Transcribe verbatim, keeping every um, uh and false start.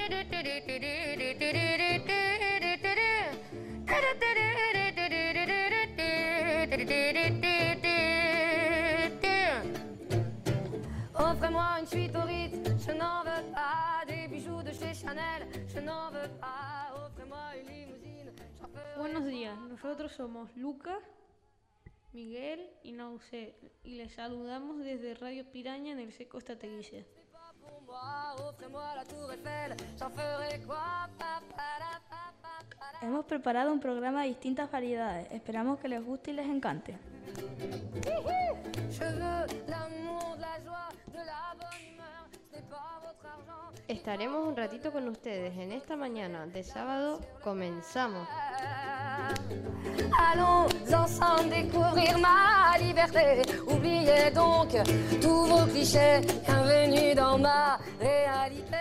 Offrez-moi une suite au Ritz, je n'en veux pas. Des bijoux de chez Chanel, je n'en veux pas. Offrez-moi une limousine, j'en ferai... Buenos días, nosotros somos Lucas, Miguel y Nausel y les saludamos desde Radio Piraña en el Seco Estateguise. Hemos preparado un programa de distintas variedades. Esperamos que les guste y les encante. Estaremos un ratito con ustedes en esta mañana de sábado. Comenzamos. Allons ensemble découvrir ma liberté. Oubliez donc tous vos clichés. Bienvenue dans ma réalité.